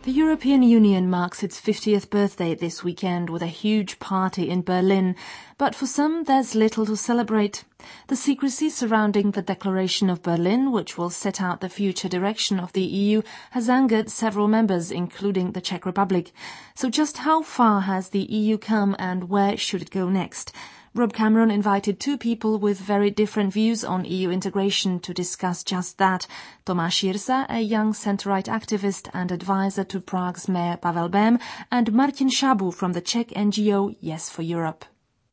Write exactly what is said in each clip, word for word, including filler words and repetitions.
The European Union marks its fiftieth birthday this weekend with a huge party in Berlin, but for some there's little to celebrate. The secrecy surrounding the Declaration of Berlin, which will set out the future direction of the E U, has angered several members, including the Czech Republic. So just how far has the E U come and where should it go next? Rob Cameron invited two people with very different views on E U integration to discuss just that. Tomáš Jirsa, a young centre-right activist and advisor to Prague's Mayor Pavel Bém, and Martin Šabu from the Czech N G O Yes for Europe.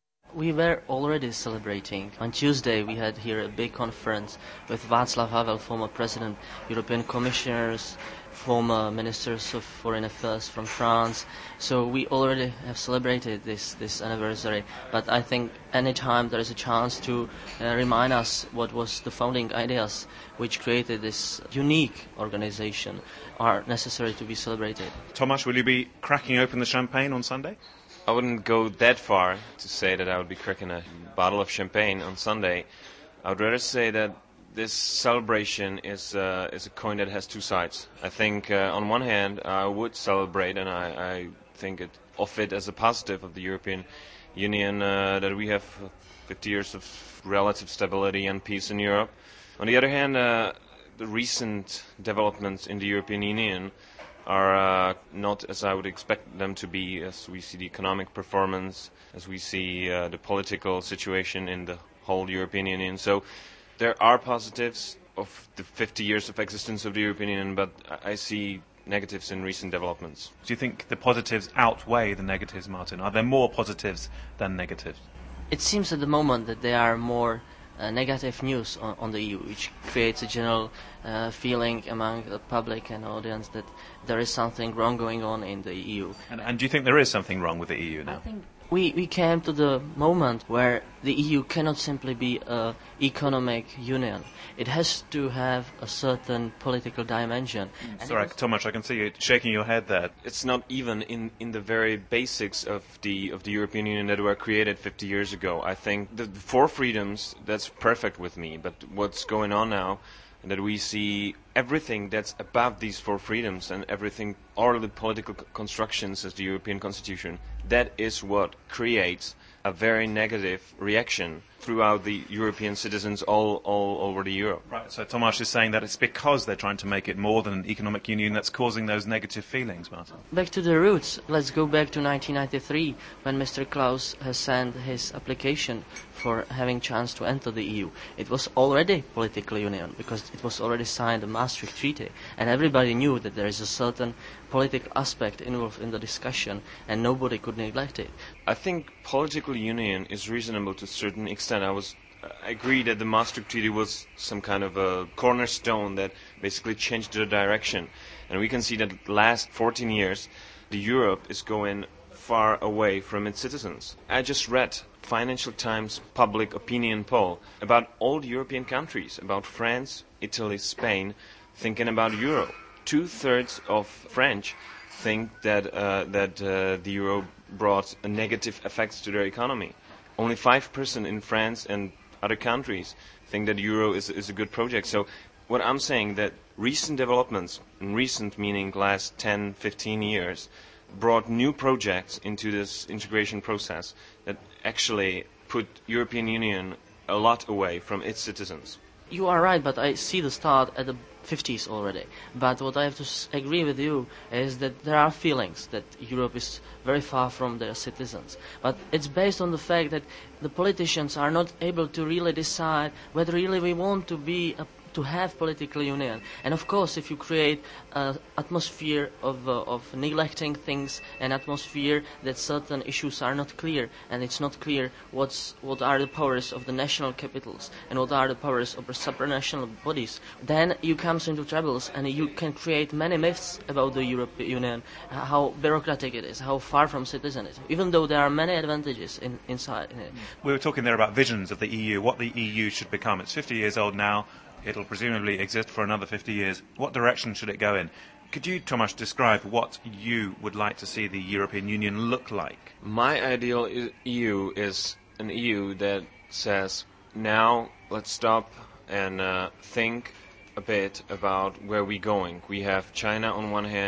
We were already celebrating. On Tuesday we had here a big conference with Václav Havel, former president, European commissioners, former ministers of foreign affairs from France. So we already have celebrated this, this anniversary. But I think any time there is a chance to uh, remind us what was the founding ideas which created this unique organization are necessary to be celebrated. Tomáš, will you be cracking open the champagne on Sunday? I wouldn't go that far to say that I would be cracking a bottle of champagne on Sunday. I would rather say that this celebration is uh, is a coin that has two sides. I think uh, on one hand I would celebrate, and I, I think it, of it as a positive of the European Union uh, that we have fifty years of relative stability and peace in Europe. On the other hand, uh, the recent developments in the European Union are uh, not as I would expect them to be, as we see the economic performance, as we see uh, the political situation in the whole European Union. So there are positives of the fifty years of existence of the European Union, but I see negatives in recent developments. Do you think the positives outweigh the negatives, Martin? Are there more positives than negatives? It seems at the moment that there are more uh, negative news on, on the E U, which creates a general uh, feeling among the public and audience that there is something wrong going on in the E U. And, and do you think there is something wrong with the E U now? I think we, we came to the moment where the E U cannot simply be an economic union. It has to have a certain political dimension. Mm. Sorry, Tomáš, I can see you shaking your head there. It's not even in, in the very basics of the of the European Union that were created fifty years ago. I think the four freedoms, that's perfect with me, but what's going on now, that we see everything that's above these four freedoms and everything, all the political c- constructions as the European Constitution, that is what creates a very negative reaction throughout the European citizens all, all over the Europe. Right, so Tomáš is saying that it's because they're trying to make it more than an economic union that's causing those negative feelings, Martin. Back to the roots. Let's go back to nineteen ninety-three when Mister Klaus has sent his application for having chance to enter the E U. It was already political union because it was already signed the Maastricht Treaty, and everybody knew that there is a certain political aspect involved in the discussion and nobody could neglect it. I think political union is reasonable to a certain extent. I was I agree that the Maastricht Treaty was some kind of a cornerstone that basically changed the direction, and we can see that the last fourteen years the Europe is going far away from its citizens. I just read Financial Times public opinion poll about all the European countries, about France, Italy, Spain, thinking about euro. Two-thirds of French think that uh, that uh, the euro brought a negative effects to their economy. Only five percent in France and other countries think that euro is, is a good project. So what I'm saying that recent developments, and recent meaning last ten, fifteen years, brought new projects into this integration process that actually put European Union a lot away from its citizens. You are right, but I see the start at the fifties already. But what I have to s- agree with you is that there are feelings that Europe is very far from their citizens. But it's based on the fact that the politicians are not able to really decide whether really we want to be a to have political union. And of course, if you create an atmosphere of, uh, of neglecting things, an atmosphere that certain issues are not clear, and it's not clear what's, what are the powers of the national capitals and what are the powers of the supranational bodies, then you come into troubles and you can create many myths about the European Union, how bureaucratic it is, how far from citizens it is, even though there are many advantages in, inside in it. We were talking there about visions of the E U, what the E U should become. It's fifty years old now. It'll presumably exist for another fifty years. What direction should it go in? Could you, Tomáš, describe what you would like to see the European Union look like? My ideal I- E U is an E U that says, now let's stop and uh, think a bit about where we're going. We have China on one hand,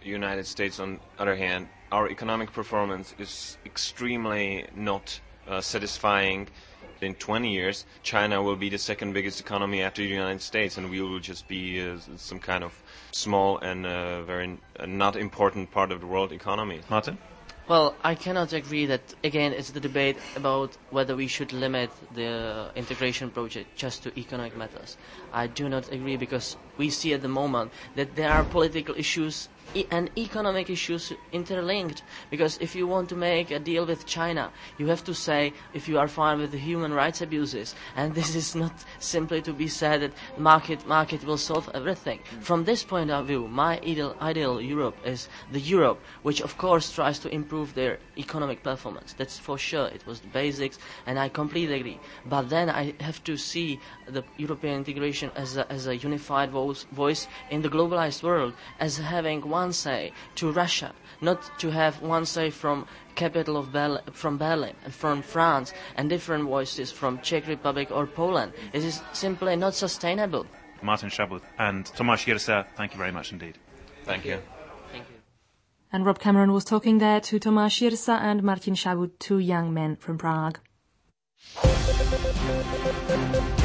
United States, on the other hand, our economic performance is extremely not uh, satisfying. In twenty years, China will be the second biggest economy after the United States, and we will just be uh, some kind of small and uh, very uh, not important part of the world economy. Martin? Well, I cannot agree that, again, it's the debate about whether we should limit the integration project just to economic matters. I do not agree, because we see at the moment that there are political issues e- and economic issues interlinked. Because if you want to make a deal with China, you have to say if you are fine with the human rights abuses. And this is not simply to be said that market market will solve everything. From this point of view, my ideal, ideal Europe is the Europe which, of course, tries to improve their economic performance. That's for sure. It was the basics, and I completely agree. But then I have to see the European integration as a, as a unified voice, voice in the globalized world, as having one say to Russia, not to have one say from capital of Berlin, from Berlin and from France, and different voices from Czech Republic or Poland. It is simply not sustainable. Martin Szabut and Tomáš Jirsa, thank you very much indeed. Thank you. Thank you. And Rob Cameron was talking there to Tomáš Jirsa and Martin Szabut, two young men from Prague.